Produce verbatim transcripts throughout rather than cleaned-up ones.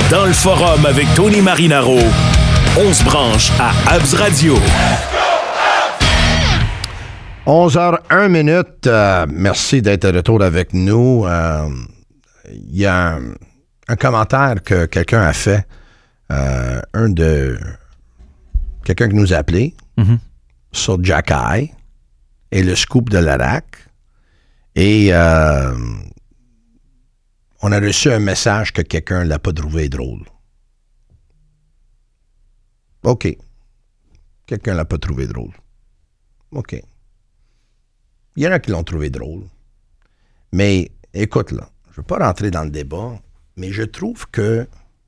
Dans le forum avec Tony Marinaro, on se branche à Habs Radio. onze heures une minute. Euh, merci d'être de retour avec nous. Il euh, y a un, un commentaire que quelqu'un a fait. Euh, un de... Quelqu'un qui nous a appelé mm-hmm. sur Jack-Eye et le scoop de l'Arac. Et euh, on a reçu un message que quelqu'un ne l'a pas trouvé drôle. OK. Quelqu'un ne l'a pas trouvé drôle. OK. Il y en a qui l'ont trouvé drôle. Mais écoute, là, je ne veux pas rentrer dans le débat, mais je trouve que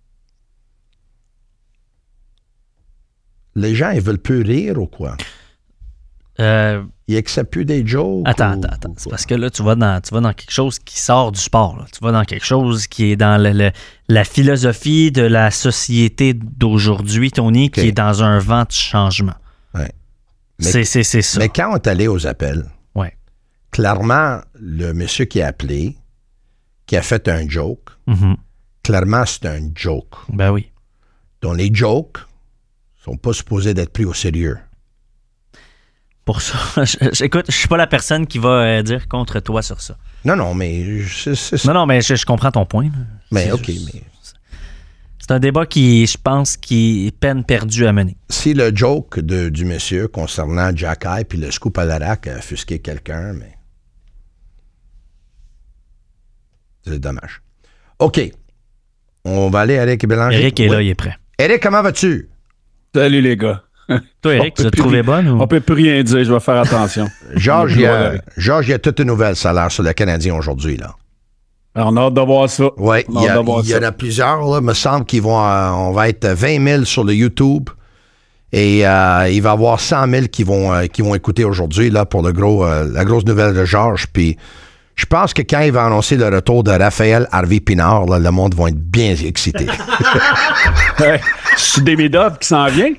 les gens, ils veulent plus rire ou quoi? Euh, ils acceptent plus des jokes? Attends, ou, attends, attends. C'est parce que là, tu vas, dans, tu vas dans quelque chose qui sort du sport. Là. Tu vas dans quelque chose qui est dans le, le, la philosophie de la société d'aujourd'hui, Tony, okay. qui est dans un vent de changement. Ouais. C'est, c'est, c'est ça. Mais quand on est allé aux appels, ouais. clairement, le monsieur qui a appelé, qui a fait un joke, mm-hmm. clairement, c'est un joke. Ben oui. Donc, les jokes sont pas supposés d'être pris au sérieux. Pour ça, écoute, je suis pas la personne qui va euh, dire contre toi sur ça. Non, non, mais... C'est, c'est... Non, non, mais je, je comprends ton point. Là. Mais c'est OK, juste, mais... C'est un débat qui, je pense, qui est peine perdue à mener. Si le joke de, du monsieur concernant Jack-Eye puis le scoop à l'Arac a offusqué quelqu'un, mais... C'est dommage. OK. On va aller à Éric Bélanger. Éric est oui. là, il est prêt. Éric, comment vas-tu? Salut les gars. Toi, Éric, tu l'as trouvé bonne? Ou? On peut plus rien dire, je vais faire attention. Georges, il y a, Georges, il y a toute une nouvelle salaire sur le Canadien aujourd'hui, là. Alors, on a hâte de voir ça. Oui, il y, a, il y en a plusieurs, là. Il me semble qu'ils vont, euh, on va être vingt mille sur le YouTube et euh, il va y avoir cent mille qui vont, euh, qui vont écouter aujourd'hui, là, pour le gros, euh, la grosse nouvelle de Georges. Puis, je pense que quand il va annoncer le retour de Raphaël Harvey-Pinard, là, le monde va être bien excité. C'est Demidov qui s'en vient?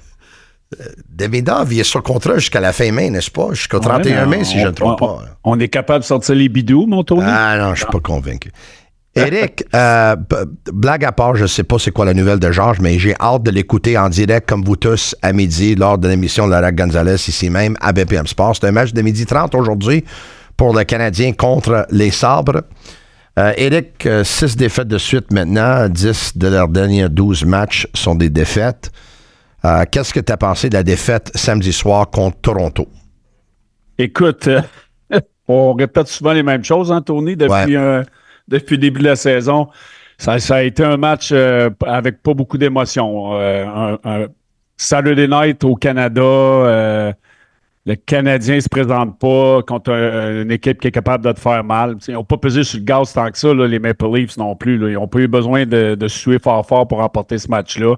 Demidov, il est sur contrat jusqu'à la fin mai, n'est-ce pas? Jusqu'au trente et un mai, si on, je ne me trompe on, pas. On est capable de sortir les bidous, mon Tony? Ah non, je ne suis pas convaincu. Éric, euh, b- blague à part, je ne sais pas c'est quoi la nouvelle de Georges, mais j'ai hâte de l'écouter en direct, comme vous tous, à midi, lors de l'émission de Laurent Gonzalez, ici même, à B P M Sports. C'est un match de midi trente aujourd'hui pour le Canadien contre les Sabres. Euh, Éric, euh, six défaites de suite maintenant, dix de leurs derniers douze matchs sont des défaites. Euh, qu'est-ce que tu as pensé de la défaite samedi soir contre Toronto? Écoute, euh, on répète souvent les mêmes choses, hein, Tony, depuis, ouais. euh, depuis le début de la saison. Ça, ça a été un match euh, avec pas beaucoup d'émotion. Euh, un, un Saturday night au Canada, euh, le Canadien ne se présente pas contre un, une équipe qui est capable de te faire mal. T'sais, ils n'ont pas pesé sur le gaz tant que ça, là, les Maple Leafs non plus. Là. Ils n'ont pas eu besoin de, de suer fort fort pour remporter ce match-là.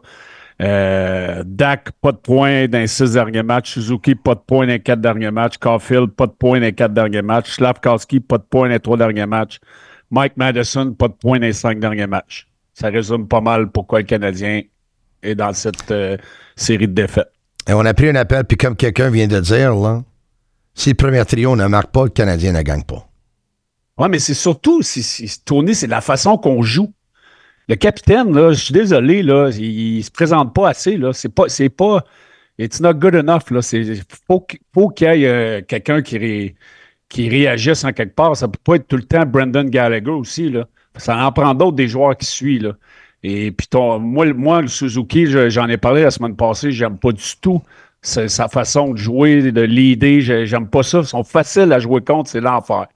Euh, Dak, pas de points dans les six derniers matchs. Suzuki, pas de points dans les quatre derniers matchs. Caulfield, pas de points dans les quatre derniers matchs. Slafkowski, pas de points dans les trois derniers matchs. Mike Madison, pas de points dans les cinq derniers matchs. Ça résume pas mal pourquoi le Canadien est dans cette euh, série de défaites. Et on a pris un appel, puis comme quelqu'un vient de dire, là, si le premier trio ne marque pas, le Canadien ne gagne pas. Oui, mais c'est surtout, c'est, c'est, Tony, c'est la façon qu'on joue. Le capitaine, là, je suis désolé, là, il, il se présente pas assez, là. C'est pas, c'est pas, it's not good enough, là. C'est, faut, faut qu'il y ait euh, quelqu'un qui, ré, qui réagisse en quelque part. Ça peut pas être tout le temps Brendan Gallagher aussi, là. Ça en prend d'autres des joueurs qui suivent, là. Et puis, ton, moi, moi, le Suzuki, je, j'en ai parlé la semaine passée, j'aime pas du tout sa, sa façon de jouer, de leader. J'aime pas ça. Ils sont faciles à jouer contre, c'est l'enfer.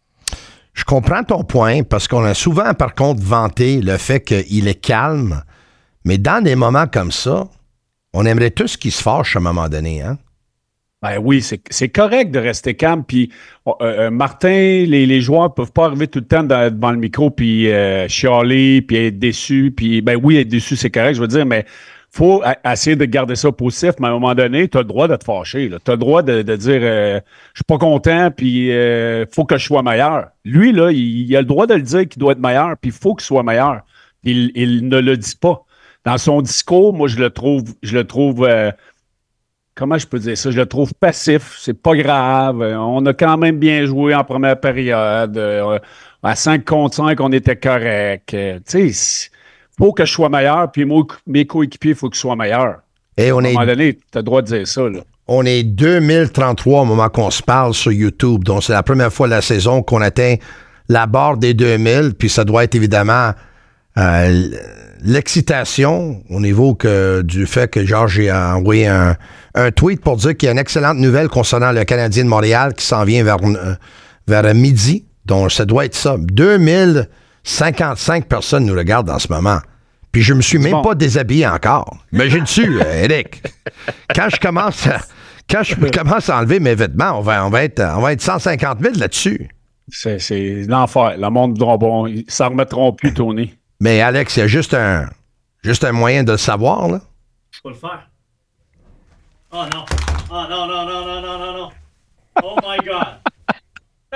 Je comprends ton point, parce qu'on a souvent, par contre, vanté le fait qu'il est calme, mais dans des moments comme ça, on aimerait tous qu'il se fâche à un moment donné, hein? Ben oui, c'est, c'est correct de rester calme, puis euh, euh, Martin, les, les joueurs ne peuvent pas arriver tout le temps dans, devant le micro, puis euh, chialer, puis être déçus, puis ben oui, être déçu, c'est correct, je veux dire, mais faut a- essayer de garder ça positif, mais à un moment donné, tu as le droit de te fâcher. Tu as le droit de, de dire euh, je suis pas content, puis il euh, faut que je sois meilleur. Lui, là, il, il a le droit de le dire qu'il doit être meilleur, puis il faut qu'il soit meilleur. Il, il ne le dit pas. Dans son discours, moi, je le trouve, je le trouve euh, comment je peux dire ça? Je le trouve passif. C'est pas grave. On a quand même bien joué en première période. Euh, à cinq contre cinq, on était correct. Euh, tu sais, faut que je sois meilleur, puis moi, mes coéquipiers, il faut qu'ils soient meilleurs. Et on à un est, moment donné, tu as le droit de dire ça. Là. On est deux mille trente-trois au moment qu'on se parle sur YouTube. Donc, c'est la première fois de la saison qu'on atteint la barre des deux mille. Puis, ça doit être évidemment euh, l'excitation au niveau que, du fait que Georges a envoyé un, un tweet pour dire qu'il y a une excellente nouvelle concernant le Canadien de Montréal qui s'en vient vers, euh, vers midi. Donc, ça doit être ça. deux mille cinquante-cinq personnes nous regardent en ce moment. Puis je me suis même bon. pas déshabillé encore. Imagine-tu, Eric. Quand je commence à, quand je commence à enlever mes vêtements, on va, on va être, on va être cent cinquante mille là-dessus. C'est, c'est l'enfer. Le monde ne bon, s'en remettront plus, Tony. Mais Alex, il y a juste un, juste un moyen de le savoir, là. Je peux le faire. Oh non. Oh non, non, non, non, non, non, non. Oh my God.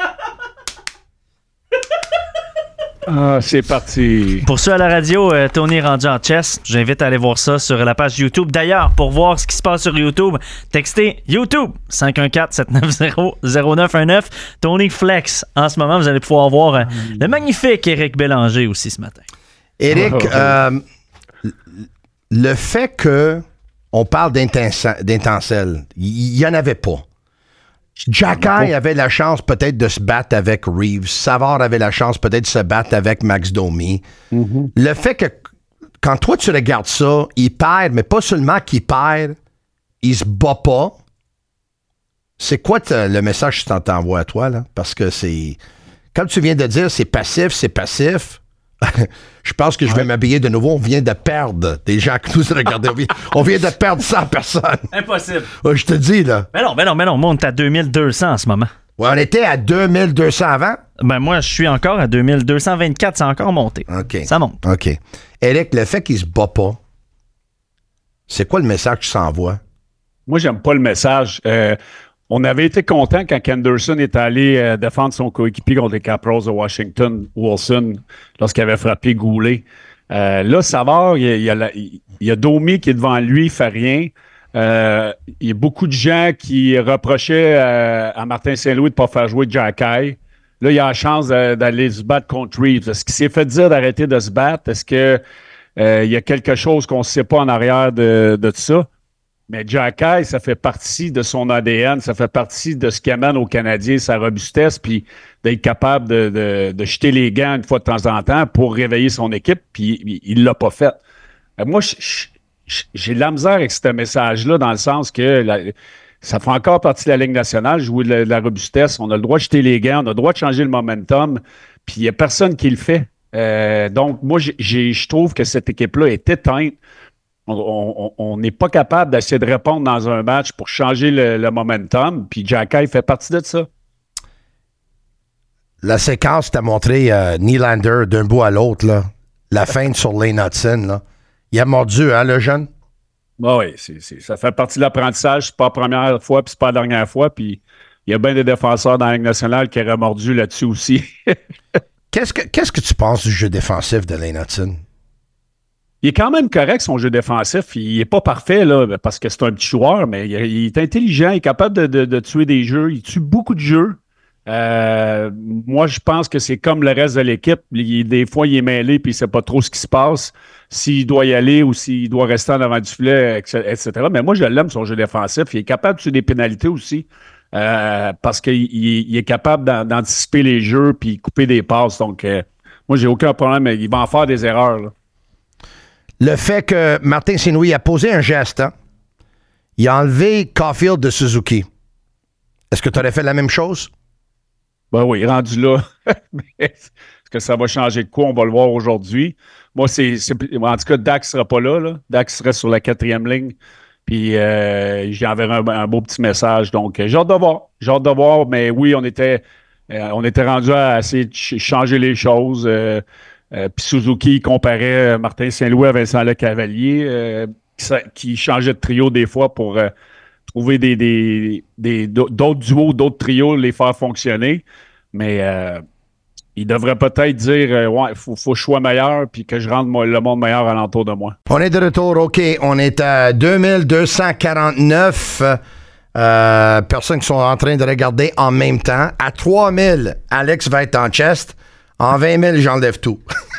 Ah, c'est parti. Pour ceux à la radio, euh, Tony est rendu en chess. J'invite à aller voir ça sur la page YouTube. D'ailleurs, pour voir ce qui se passe sur YouTube, textez YouTube cinq un quatre, sept neuf zéro, zéro neuf un neuf. Tony Flex. En ce moment, vous allez pouvoir voir euh, le magnifique Éric Bélanger aussi ce matin. Éric, euh, le fait que on parle d'étincelles, il n'y en avait pas. Jacky avait la chance peut-être de se battre avec Reeves. Savard avait la chance peut-être de se battre avec Max Domi. Mm-hmm. Le fait que quand toi tu regardes ça, il perd, mais pas seulement qu'il perd, il se bat pas. C'est quoi le message que tu t'envoies à toi, là? Parce que c'est... Comme tu viens de dire, c'est passif, c'est passif. Je pense que je vais ouais. m'habiller de nouveau. On vient de perdre des gens qui nous regardent. On vient de perdre cent personnes. Impossible. Ouais, je te dis, là. Mais non, mais non, mais non. Moi, on est à deux mille deux cents en ce moment. Ouais, on était à deux mille deux cents avant? Ben, moi, je suis encore à deux mille deux cent vingt-quatre. C'est encore monté. OK. Ça monte. OK. Éric, le fait qu'il se bat pas, c'est quoi le message que tu s'envoies? Moi, j'aime pas le message. Euh, On avait été content quand Henderson est allé euh, défendre son coéquipier contre les Capitals de Washington, Wilson, lorsqu'il avait frappé Goulet. Euh, là, Savard, il y, a, il, y a la, il y a Domi qui est devant lui, il fait rien. Euh, il y a beaucoup de gens qui reprochaient euh, à Martin Saint-Louis de ne pas faire jouer Jacky. Là, il a la chance de, d'aller se battre contre Reeves. Est-ce qu'il s'est fait dire d'arrêter de se battre? Est-ce qu'il euh, y a quelque chose qu'on ne sait pas en arrière de, de tout ça? Mais Jacky, ça fait partie de son A D N, ça fait partie de ce qui amène aux Canadiens sa robustesse, puis d'être capable de, de, de jeter les gants une fois de temps en temps pour réveiller son équipe, puis il ne l'a pas fait. Moi, j'ai de la misère avec ce message-là, dans le sens que la, ça fait encore partie de la Ligue nationale, jouer de la, de la robustesse, on a le droit de jeter les gants, on a le droit de changer le momentum, puis il n'y a personne qui le fait. Euh, donc, moi, je trouve que cette équipe-là est éteinte. On n'est pas capable d'essayer de répondre dans un match pour changer le, le momentum, puis Jacky fait partie de ça. La séquence t'a montré euh, Nylander d'un bout à l'autre, là. La feinte sur Lane Hudson, là. Il a mordu, hein, le jeune? Ah oui, c'est, c'est, ça fait partie de l'apprentissage. C'est pas la première fois, puis c'est pas la dernière fois, puis il y a bien des défenseurs dans la Ligue nationale qui auraient mordu là-dessus aussi. qu'est-ce, que, qu'est-ce que tu penses du jeu défensif de Lane Hudson? Il est quand même correct, son jeu défensif. Il n'est pas parfait, là, parce que c'est un petit joueur, mais il, il est intelligent, il est capable de, de, de tuer des jeux. Il tue beaucoup de jeux. Euh, moi, je pense que c'est comme le reste de l'équipe. Il, des fois, il est mêlé puis il ne sait pas trop ce qui se passe, s'il doit y aller ou s'il doit rester en avant du filet, et cetera. Mais moi, je l'aime, son jeu défensif. Il est capable de tuer des pénalités aussi, euh, parce qu'il il est capable d'an, d'anticiper les jeux puis couper des passes. Donc, euh, moi, j'ai aucun problème. Il va en faire des erreurs, là. Le fait que Martin Saint-Louis a posé un geste, hein? Il a enlevé Caulfield de Suzuki. Est-ce que tu aurais fait la même chose? Ben oui, rendu là. Est-ce que ça va changer de quoi? On va le voir aujourd'hui. Moi, c'est, c'est en tout cas, Dak ne sera pas là, là. Dak serait sur la quatrième ligne. Puis, euh, j'ai enverré un, un beau petit message. Donc, j'ai hâte de voir. J'ai hâte de voir. Mais oui, on était, euh, on était rendu à essayer de ch- changer les choses. Euh, Euh, puis Suzuki comparait Martin Saint-Louis à Vincent Lecavalier, euh, qui, qui changeait de trio des fois pour euh, trouver des, des, des, d'autres duos, d'autres trios, les faire fonctionner. Mais euh, il devrait peut-être dire euh, ouais, il faut, faut que je sois meilleur puis que je rende moi, le monde meilleur alentour de moi. On est de retour, OK. On est à deux mille deux cent quarante-neuf euh, personnes qui sont en train de regarder en même temps. À trois mille, Alex va être en chest. En vingt mille, j'enlève tout.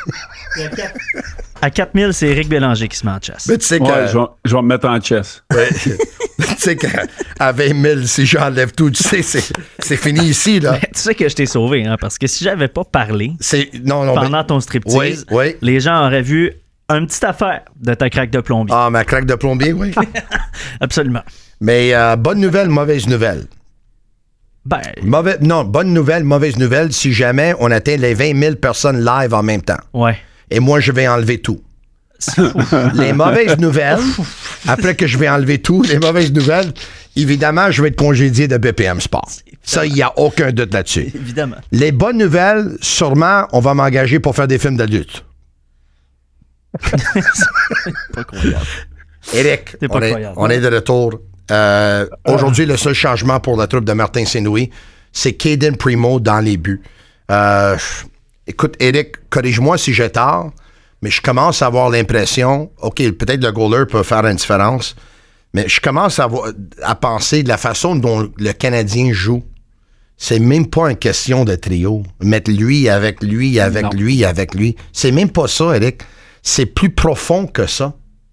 À quatre mille, c'est Éric Bélanger qui se met en chess. Mais tu sais que... Ouais, je, vais, je vais me mettre en chess. Ouais. Tu sais qu'à vingt mille, si j'enlève tout, tu sais, c'est, c'est fini ici, là. Mais tu sais que je t'ai sauvé, hein, parce que si j'avais pas parlé c'est... Non, non, pendant mais... ton striptease, oui, oui. les gens auraient vu une petite affaire de ta craque de plombier. Ah, ma craque de plombier, oui. Absolument. Mais euh, bonne nouvelle, mauvaise nouvelle. Ben... Mauvais, non, bonne nouvelle, mauvaise nouvelle, si jamais on atteint les vingt mille personnes live en même temps. Ouais. Et moi, je vais enlever tout. Les mauvaises nouvelles, après que je vais enlever tout, les mauvaises nouvelles, évidemment, je vais être congédié de B P M Sport. Ça, il n'y a aucun doute là-dessus. Évidemment. Les bonnes nouvelles, sûrement, on va m'engager pour faire des films de lutte. Pas croyable. Éric, T'es pas on, est, croyable. on est de retour. Euh, aujourd'hui, le seul changement pour la troupe de Martin Saint-Louis, c'est Caden Primo dans les buts. Euh, écoute, Éric, corrige-moi si j'ai tort, mais je commence à avoir l'impression, OK, peut-être le goaler peut faire une différence, mais je commence à, avoir, à penser de la façon dont le Canadien joue. C'est même pas une question de trio. Mettre lui avec lui, avec Non. lui, avec lui. C'est même pas ça, Éric. C'est plus profond que ça.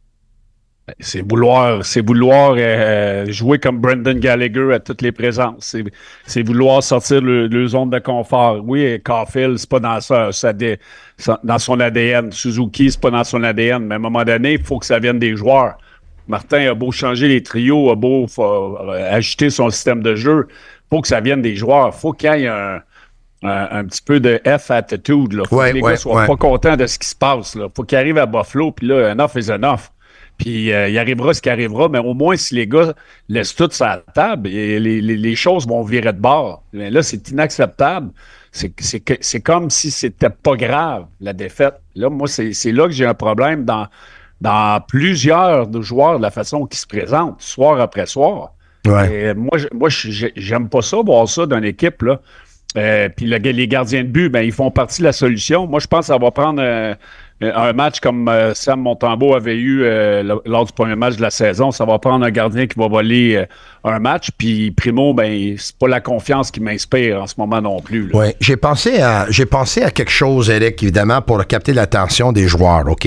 C'est vouloir, c'est vouloir euh, jouer comme Brendan Gallagher à toutes les présences. C'est, c'est vouloir sortir le, le zone de confort. Oui, Caulfield, c'est pas dans, ça, ça dé, ça, dans son A D N. Suzuki, c'est pas dans son A D N. Mais à un moment donné, il faut que ça vienne des joueurs. Martin a beau changer les trios, a beau faut, euh, ajuster son système de jeu. Il faut que ça vienne des joueurs. Il faut qu'il y ait un, un, un petit peu de F attitude. Il faut ouais, que les ouais, gars soient ouais. pas contents de ce qui se passe. Il faut qu'ils arrivent à Buffalo, puis là, enough is enough. Puis euh, il arrivera ce qui arrivera, mais au moins, si les gars laissent tout sur la table, et les, les, les choses vont virer de bord. Mais là, c'est inacceptable. C'est, c'est, c'est comme si c'était pas grave, la défaite. Là, moi, c'est, c'est là que j'ai un problème dans, dans plusieurs de joueurs, de la façon qu'ils se présentent, soir après soir. Ouais. Et moi, je, moi j'aime pas ça, voir ça d'une équipe, là. Euh, puis le, les gardiens de but, ben, ils font partie de la solution. Moi, je pense que ça va prendre euh, un match comme euh, Sam Montembeault avait eu euh, le, lors du premier match de la saison. Ça va prendre un gardien qui va voler euh, un match. Puis Primo, ben, c'est pas la confiance qui m'inspire en ce moment non plus. Oui, j'ai pensé à j'ai pensé à quelque chose, Éric, évidemment, pour capter l'attention des joueurs, OK?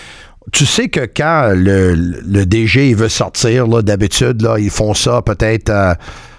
Tu sais que quand le, le D G il veut sortir, là, d'habitude, là, ils font ça peut-être, euh,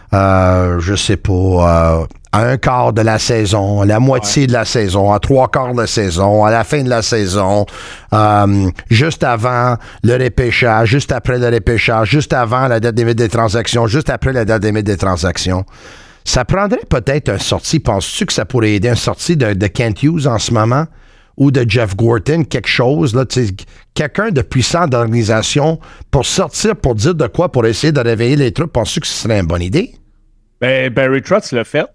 euh, je sais pas, euh, à un quart de la saison, à la moitié ouais. de la saison, à trois quarts de la saison, à la fin de la saison, euh, juste avant le repêchage, juste après le repêchage, juste avant la date limite des transactions, juste après la date limite des transactions. Ça prendrait peut-être une sortie, penses-tu que ça pourrait aider une sortie de, de Kent Hughes en ce moment? Ou de Jeff Gorton, quelque chose, là, quelqu'un de puissant d'organisation pour sortir, pour dire de quoi, pour essayer de réveiller les troupes, penses-tu que ce serait une bonne idée? Ben, Barry Trotz l'a fait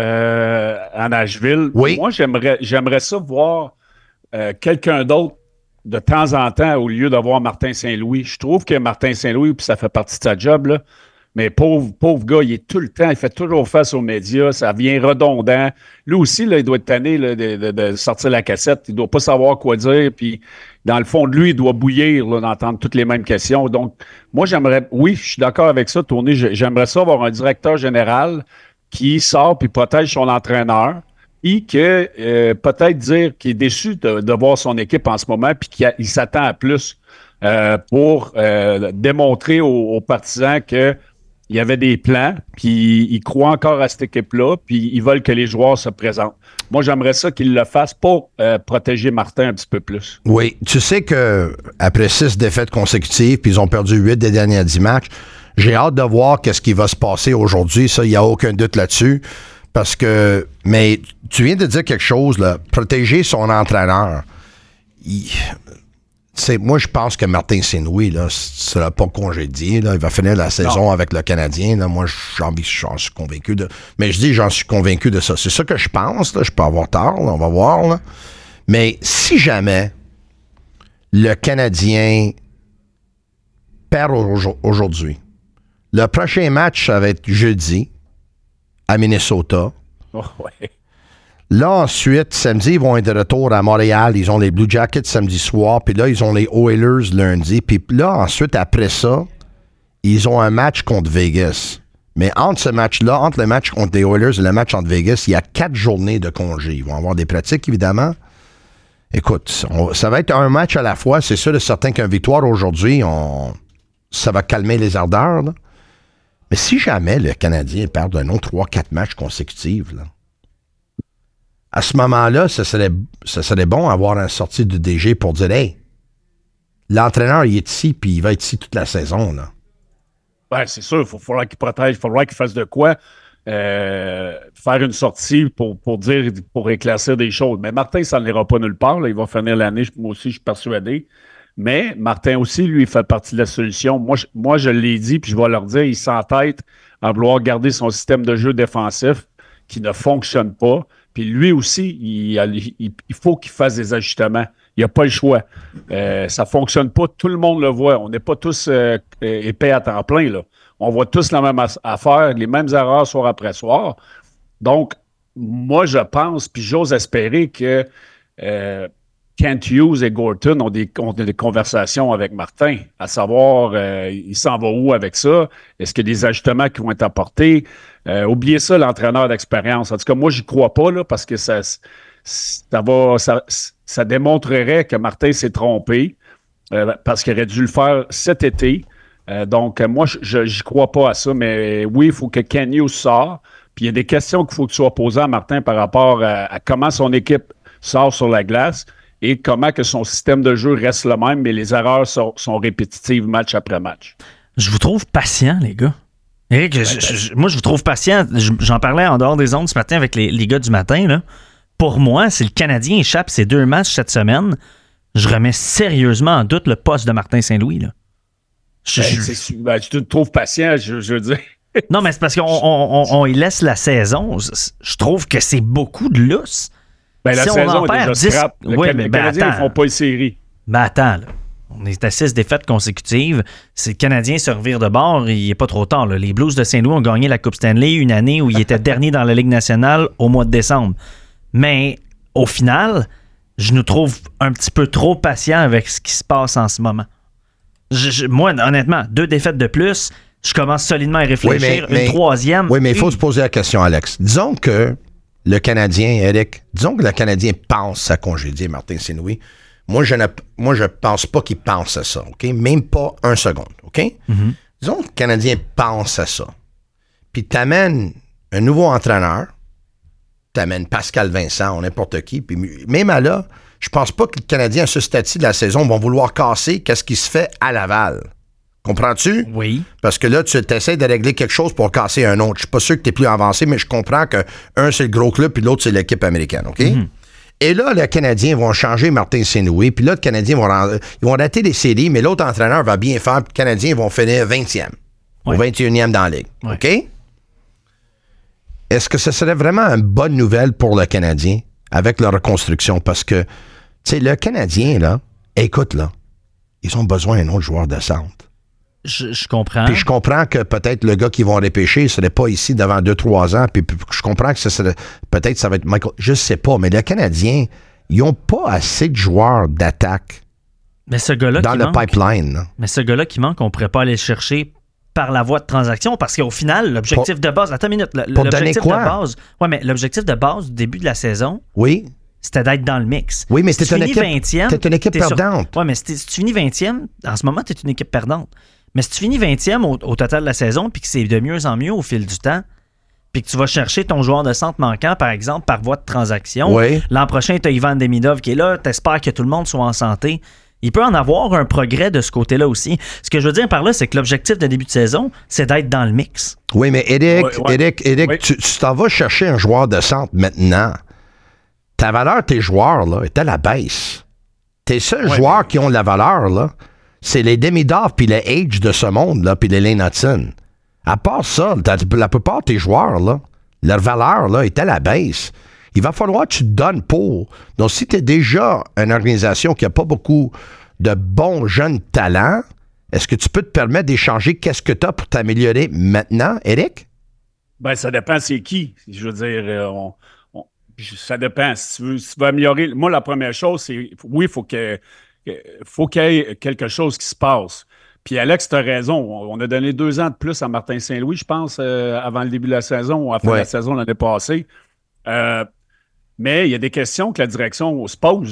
euh, à Nashville. Oui. Moi, j'aimerais, j'aimerais ça voir euh, quelqu'un d'autre de temps en temps au lieu d'avoir Martin Saint-Louis. Je trouve que Martin Saint-Louis, puis ça fait partie de sa job, là, mais pauvre, pauvre gars, il est tout le temps, il fait toujours face aux médias, ça vient redondant. Lui aussi, là, il doit être tanné là, de, de, de sortir la cassette, il doit pas savoir quoi dire, puis dans le fond de lui, il doit bouillir là, d'entendre toutes les mêmes questions. Donc, moi, j'aimerais, oui, je suis d'accord avec ça, Tony, j'aimerais ça avoir un directeur général qui sort puis protège son entraîneur, et que euh, peut-être dire qu'il est déçu de, de voir son équipe en ce moment, puis qu'il a, il s'attend à plus euh, pour euh, démontrer aux, aux partisans que il y avait des plans, puis ils croient encore à cette équipe-là, puis ils veulent que les joueurs se présentent. Moi, j'aimerais ça qu'ils le fassent pour euh, protéger Martin un petit peu plus. Oui, tu sais que après six défaites consécutives, puis ils ont perdu huit des derniers dix matchs, j'ai hâte de voir qu'est-ce qui va se passer aujourd'hui. Ça, il n'y a aucun doute là-dessus. Parce que, mais tu viens de dire quelque chose, là, protéger son entraîneur. Il... C'est, moi, je pense que Martin Saint-Louis, là, ne sera pas congédié. Là. Il va finir la saison non. avec le Canadien. Là. Moi, j'en, j'en suis convaincu de... Mais je dis, j'en suis convaincu de ça. C'est ça que je pense. Là. Je peux avoir tort. Là. On va voir. Là. Mais si jamais le Canadien perd au- aujourd'hui, le prochain match, ça va être jeudi à Minnesota. Oh, ouais. Là, ensuite, samedi, ils vont être de retour à Montréal. Ils ont les Blue Jackets samedi soir. Puis là, ils ont les Oilers lundi. Puis là, ensuite, après ça, ils ont un match contre Vegas. Mais entre ce match-là, entre le match contre les Oilers et le match contre Vegas, il y a quatre journées de congé. Ils vont avoir des pratiques, évidemment. Écoute, on, ça va être un match à la fois. C'est sûr et certain qu'une victoire aujourd'hui, on, ça va calmer les ardeurs. Là. Mais si jamais le Canadien perd un autre trois quatre matchs consécutifs, là, à ce moment-là, ça serait, ça serait bon d'avoir un sortie du D G pour dire « Hey, l'entraîneur, il est ici, puis il va être ici toute la saison. » là. Ben, c'est sûr, il faudra qu'il protège, il faudra qu'il fasse de quoi. Euh, faire une sortie pour, pour dire, pour éclaircir des choses. Mais Martin, ça n'ira pas nulle part. Là. Il va finir l'année, moi aussi, je suis persuadé. Mais Martin aussi, lui, il fait partie de la solution. Moi, je, moi, je l'ai dit, puis je vais leur dire, il s'entête à vouloir garder son système de jeu défensif qui ne fonctionne pas. Puis lui aussi, il, il, il faut qu'il fasse des ajustements. Il n'y a pas le choix. Euh, ça ne fonctionne pas. Tout le monde le voit. On n'est pas tous euh, épais à temps plein, là. On voit tous la même affaire, les mêmes erreurs soir après soir. Donc, moi, je pense, puis j'ose espérer que euh, Kent Hughes et Gorton ont des, ont des conversations avec Martin, à savoir, euh, il s'en va où avec ça? Est-ce qu'il y a des ajustements qui vont être apportés? Euh, oubliez ça, l'entraîneur d'expérience. En tout cas, moi, j'y crois pas, là, parce que ça, ça, va, ça, ça démontrerait que Martin s'est trompé, euh, parce qu'il aurait dû le faire cet été. Euh, donc, euh, moi, je n'y crois pas à ça, mais oui, il faut que Kent Hughes sorte. Puis il y a des questions qu'il faut que tu sois posées à Martin par rapport à, à comment son équipe sort sur la glace et comment que son système de jeu reste le même, mais les erreurs sont, sont répétitives match après match. Je vous trouve patient, les gars. Éric, ben, je, je, moi, je vous trouve patient. J'en parlais en dehors des ondes ce matin avec les, les gars du matin. Là. Pour moi, si le Canadien échappe ces deux matchs cette semaine, je remets sérieusement en doute le poste de Martin Saint-Louis, là. Je, ben, je... Ben, tu te trouves patient, je, je veux dire. Non, mais c'est parce qu'on on, on, on y laisse la saison. Je trouve que c'est beaucoup de lousse. Ben, la si saison on en est perd déjà dix... scrap. Le oui, Can- mais les ben, Canadiens ne attends. font pas une série. Ben attends, là. On est à six défaites consécutives. Si le Canadien se revire de bord, il n'est pas trop tard. Là. Les Blues de Saint-Louis ont gagné la Coupe Stanley une année où ils étaient derniers dans la Ligue nationale au mois de décembre. Mais au final, je nous trouve un petit peu trop patients avec ce qui se passe en ce moment. Je, je, moi, honnêtement, deux défaites de plus, je commence solidement à réfléchir. Oui, mais, une mais, troisième. Oui, mais il faut une... se poser la question, Alex. Disons que le Canadien, Eric, disons que le Canadien pense à congédier Martin Saint-Louis. Moi, je ne moi, je pense pas qu'il pense à ça, OK? Même pas un seconde, OK? Mm-hmm. Disons que le Canadien pense à ça. Puis t'amènes un nouveau entraîneur, t'amènes Pascal Vincent ou n'importe qui, puis même à là, je pense pas que le Canadien, à ce stade-ci de la saison, vont vouloir casser qu'est-ce qui se fait à Laval. Comprends-tu? Oui. Parce que là, tu essaies de régler quelque chose pour casser un autre. Je suis pas sûr que tu es plus avancé, mais je comprends que un, c'est le gros club, puis l'autre, c'est l'équipe américaine, OK? Mm-hmm. Et là, les Canadiens vont changer Martin Saint-Louis, puis là, les Canadiens vont, rend... ils vont rater les séries, mais l'autre entraîneur va bien faire, puis les Canadiens vont finir vingtième ouais. ou vingt et unième dans la Ligue, ouais. OK? Est-ce que ce serait vraiment une bonne nouvelle pour le Canadien avec la reconstruction? Parce que, tu sais, le Canadien, là, écoute, là, ils ont besoin d'un autre joueur de centre. Je, je comprends. Puis je comprends que peut-être le gars qui vont repêcher ne serait pas ici devant deux trois ans. Puis, puis je comprends que ça serait, peut-être ça va être Michael. Je sais pas, mais les Canadiens, ils n'ont pas assez de joueurs d'attaque mais ce gars-là dans qui le manque, pipeline. Là. Mais ce gars-là qui manque, on ne pourrait pas aller le chercher par la voie de transaction parce qu'au final, l'objectif pour, de base... Attends une minute. Le, pour l'objectif donner quoi? de base... Ouais, mais l'objectif de base du début de la saison... Oui. C'était d'être dans le mix. Oui, mais si c'était une équipe, vingtième, t'es une équipe perdante. Sur... Oui, mais si, si tu finis vingtième, en ce moment, tu es une équipe perdante. Mais si tu finis vingtième au, au total de la saison, puis que c'est de mieux en mieux au fil du temps, puis que tu vas chercher ton joueur de centre manquant, par exemple, par voie de transaction, oui. L'an prochain, tu as Ivan Demidov qui est là, tu espères que tout le monde soit en santé. Il peut en avoir un progrès de ce côté-là aussi. Ce que je veux dire par là, c'est que l'objectif de début de saison, c'est d'être dans le mix. Oui, mais Eric, ouais, ouais. Eric, Eric oui. tu, tu t'en vas chercher un joueur de centre maintenant. Ta valeur, tes joueurs, là, est à la baisse. Tes seuls ouais, joueurs mais... qui ont de la valeur, là, c'est les Demidov puis les Age de ce monde, là, puis les Lane Hudson. À part ça, la plupart de tes joueurs, là, leur valeur, là, est à la baisse. Il va falloir que tu te donnes pour. Donc, si tu es déjà une organisation qui n'a pas beaucoup de bons jeunes talents, est-ce que tu peux te permettre d'échanger qu'est-ce que tu as pour t'améliorer maintenant, Eric? Ben, ça dépend c'est qui. Je veux dire, on, on, ça dépend. Si tu, veux, si tu veux améliorer... Moi, la première chose, c'est... Oui, il faut que... faut qu'il y ait quelque chose qui se passe. Puis Alex, tu as raison. On a donné deux ans de plus à Martin Saint-Louis, je pense, euh, avant le début de la saison ou à la fin ouais. de la saison l'année passée. Euh, mais il y a des questions que la direction se pose. Là.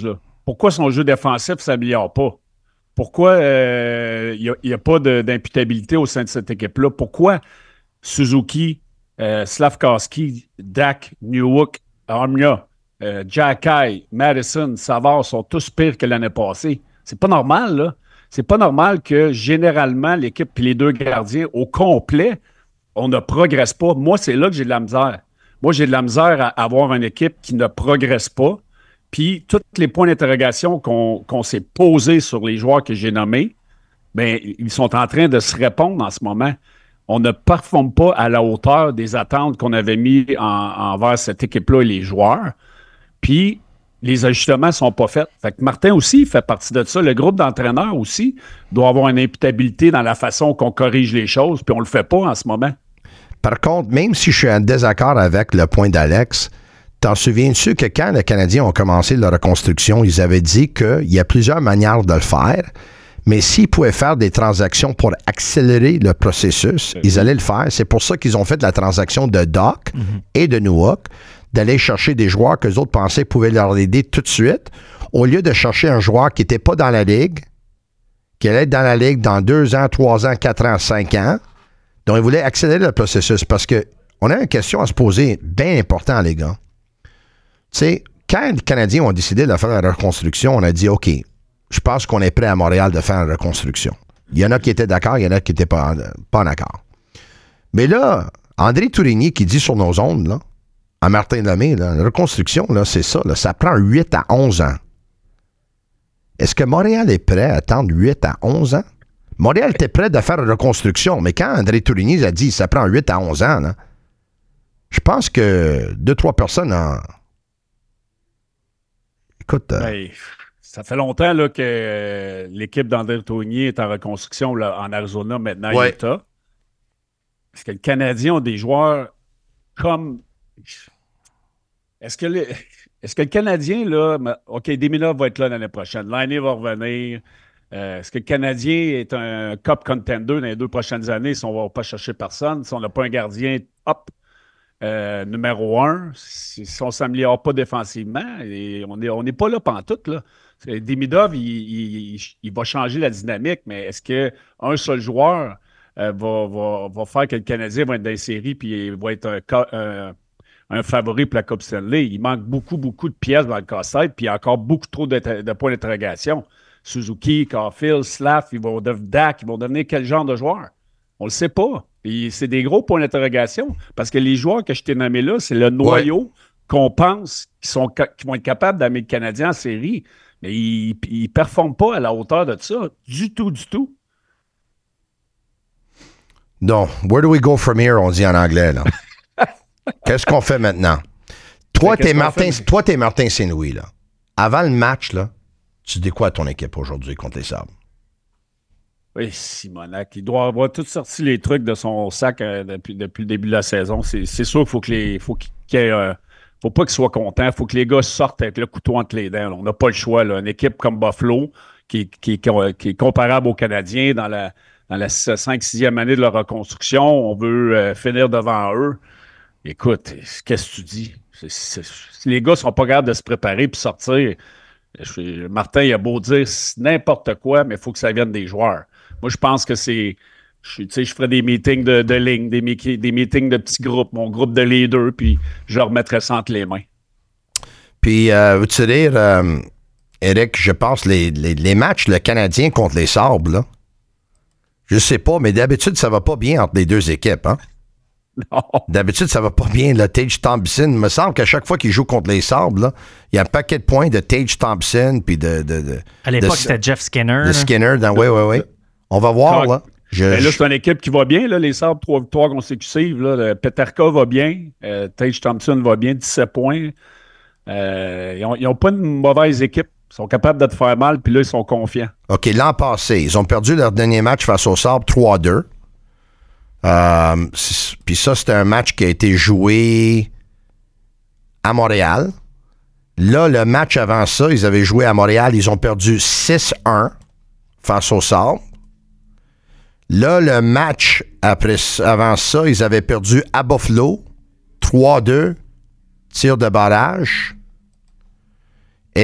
pourquoi son jeu défensif ne s'améliore pas? Pourquoi il euh, n'y a, a pas de, d'imputabilité au sein de cette équipe-là? Pourquoi Suzuki, euh, Slavkovski, Dak, Newhook, Armia, euh, Jacky, Madison, Savard sont tous pires que l'année passée? C'est pas normal, là. C'est pas normal que généralement l'équipe et les deux gardiens au complet, on ne progresse pas. Moi, c'est là que j'ai de la misère. Moi, j'ai de la misère à avoir une équipe qui ne progresse pas. Puis, tous les points d'interrogation qu'on, qu'on s'est posés sur les joueurs que j'ai nommés, bien, ils sont en train de se répondre en ce moment. On ne performe pas à la hauteur des attentes qu'on avait mis en, envers cette équipe-là et les joueurs. Puis, les ajustements ne sont pas faits. Fait que Martin aussi fait partie de ça. Le groupe d'entraîneurs aussi doit avoir une imputabilité dans la façon qu'on corrige les choses, puis on ne le fait pas en ce moment. Par contre, même si je suis en désaccord avec le point d'Alex, t'en souviens-tu que quand les Canadiens ont commencé leur reconstruction, ils avaient dit qu'il y a plusieurs manières de le faire, mais s'ils pouvaient faire des transactions pour accélérer le processus, mmh. ils allaient le faire. C'est pour ça qu'ils ont fait la transaction de Doc mmh. et de Newhook, d'aller chercher des joueurs que les autres pensaient pouvaient leur aider tout de suite, au lieu de chercher un joueur qui n'était pas dans la Ligue, qui allait être dans la Ligue dans deux ans, trois ans, quatre ans, cinq ans. Donc, ils voulaient accélérer le processus parce qu'on a une question à se poser bien importante, les gars. Tu sais, quand les Canadiens ont décidé de faire la reconstruction, on a dit, OK, je pense qu'on est prêt à Montréal de faire la reconstruction. Il y en a qui étaient d'accord, il y en a qui n'étaient pas, pas d'accord. Mais là, André Tourigny qui dit sur nos ondes, là, à Martin Lemay, là, la reconstruction, là, c'est ça, là, ça prend huit à onze ans. Est-ce que Montréal est prêt à attendre huit à onze ans? Montréal était prêt de faire une reconstruction, mais quand André Tourigny a dit que ça prend huit à onze ans, là, je pense que deux, trois personnes en... Écoute... Euh... Ben, ça fait longtemps là, que euh, l'équipe d'André Tourigny est en reconstruction là, en Arizona, maintenant ouais. à Utah. Est-ce que les Canadiens ont des joueurs comme... Est-ce que, les... Est-ce que le Canadien, là... OK, Demina va être là l'année prochaine. L'année va revenir... Euh, est-ce que le Canadien est un Cup contender dans les deux prochaines années si on ne va pas chercher personne, si on n'a pas un gardien top euh, numéro un, si, si on ne s'améliore pas défensivement, et on n'est on est pas là pantoute, là. Demidov, il, il, il va changer la dynamique, mais est-ce qu'un seul joueur euh, va, va, va faire que le Canadien va être dans les séries et va être un, un, un favori pour la Coupe Stanley? Il manque beaucoup, beaucoup de pièces dans le casse-tête, puis il y a encore beaucoup trop de, de points d'interrogation. Suzuki, Caulfield, Slav, ils vont devenir Dak, ils vont devenir quel genre de joueurs? On le sait pas. Et c'est des gros points d'interrogation parce que les joueurs que je t'ai nommés là, c'est le noyau ouais. qu'on pense qu'ils sont, qu'ils vont être capables d'amener le Canadien en série. Mais ils ne performent pas à la hauteur de ça. Du tout, du tout. Donc, where do we go from here, on dit en anglais, là. Qu'est-ce qu'on fait maintenant? Toi, t'es Martin, fait? Toi, t'es Martin Saint-Louis, là. Avant le match, là, tu dis quoi à ton équipe aujourd'hui contre les Sabres? Oui, Simonac, il doit avoir tout sorti les trucs de son sac euh, depuis, depuis le début de la saison. C'est, c'est sûr qu'il faut que les. Faut qu'il y ait, euh, faut pas qu'ils soient contents. Il faut que les gars sortent avec le couteau entre les dents. Là. On n'a pas le choix. Là. Une équipe comme Buffalo, qui, qui, qui, qui est comparable aux Canadiens dans la, dans la cinq sixième année de leur reconstruction, on veut euh, finir devant eux. Écoute, qu'est-ce que tu dis? C'est, c'est, si les gars ne sont pas capables de se préparer et sortir. Je, Martin, il a beau dire n'importe quoi, mais il faut que ça vienne des joueurs. Moi, je pense que c'est... Je, je ferais des meetings de, de ligne, des, des meetings de petits groupes, mon groupe de leaders, puis je leur mettrais ça entre les mains. Puis, euh, veux-tu dire, euh, Eric, je pense les, les, les matchs, le Canadien contre les Sabres, là, je sais pas, mais d'habitude, ça va pas bien entre les deux équipes, hein? Non. D'habitude, ça va pas bien. Le Tage Thompson, il me semble qu'à chaque fois qu'il joue contre les Sabres, là, il y a un paquet de points de Tage Thompson, puis de, de, de... À l'époque, de, c'était Jeff Skinner. De Skinner, dans, oui, oui, oui. On va voir, là. Je, ben là, c'est une équipe qui va bien, là, les Sabres, trois victoires consécutives. Là. Peterka va bien, euh, Tage Thompson va bien, dix-sept points. Euh, ils n'ont pas une mauvaise équipe. Ils sont capables de te faire mal, puis là, ils sont confiants. OK, l'an passé, ils ont perdu leur dernier match face aux Sabres trois à deux. Euh, puis ça, c'était un match qui a été joué à Montréal. Là, le match avant ça, ils avaient joué à Montréal. Ils ont perdu six un face aux Sabres. Là, le match après, avant ça, ils avaient perdu à Buffalo, trois deux, tir de barrage. Et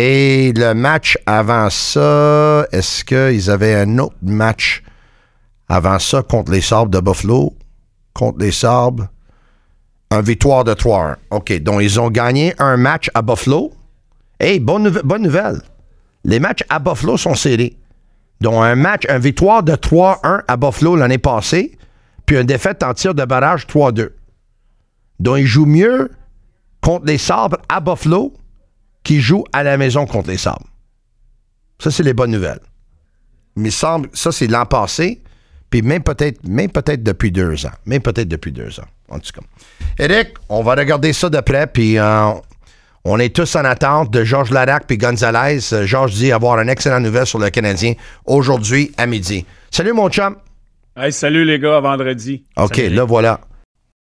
Et le match avant ça, est-ce qu'ils avaient un autre match avant ça contre les Sabres de Buffalo? Contre les Sabres, une victoire de trois à un. OK, donc ils ont gagné un match à Buffalo. Hey, bonne, nou- bonne nouvelle. Les matchs à Buffalo sont serrés. Donc un match, une victoire de trois à un à Buffalo l'année passée, puis une défaite en tir de barrage trois à deux. Donc ils jouent mieux contre les Sabres à Buffalo qu'ils jouent à la maison contre les Sabres. Ça, c'est les bonnes nouvelles. Mais semble, ça, c'est l'an passé, puis même peut-être, même peut-être depuis deux ans. Même peut-être depuis deux ans, en tout cas. Éric, on va regarder ça de près, puis euh, on est tous en attente de Georges Laraque puis Gonzalez. Georges dit avoir une excellente nouvelle sur le Canadien aujourd'hui à midi. Salut, mon chum. Hey, salut les gars, à vendredi. OK, Salut. là, voilà.